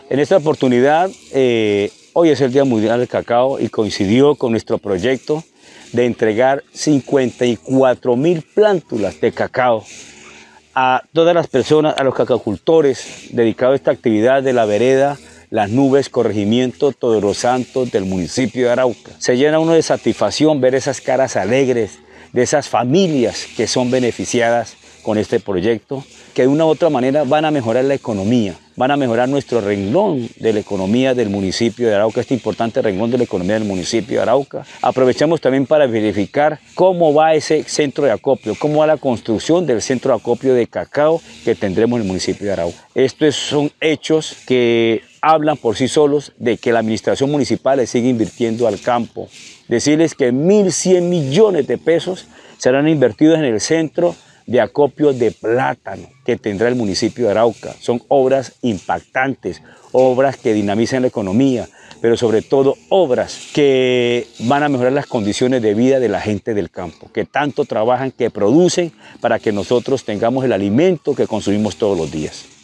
En esta oportunidad, hoy es el Día Mundial del Cacao y coincidió con nuestro proyecto de entregar 54.000 plántulas de cacao a todas las personas, a los cacacultores dedicados a esta actividad de la vereda Las Nubes, corregimiento Todos los Santos del municipio de Arauca. Se llena uno de satisfacción ver esas caras alegres de esas familias que son beneficiadas con este proyecto, que de una u otra manera van a mejorar la economía, van a mejorar nuestro renglón de la economía del municipio de Arauca, este importante renglón de la economía del municipio de Arauca. Aprovechamos también para verificar cómo va ese centro de acopio, cómo va la construcción del centro de acopio de cacao que tendremos en el municipio de Arauca. Estos son hechos que hablan por sí solos de que la administración municipal le sigue invirtiendo al campo. Decirles que 1.100 millones de pesos serán invertidos en el centro de acopio de plátano que tendrá el municipio de Arauca. Son obras impactantes, obras que dinamizan la economía, pero sobre todo obras que van a mejorar las condiciones de vida de la gente del campo, que tanto trabajan, que producen para que nosotros tengamos el alimento que consumimos todos los días.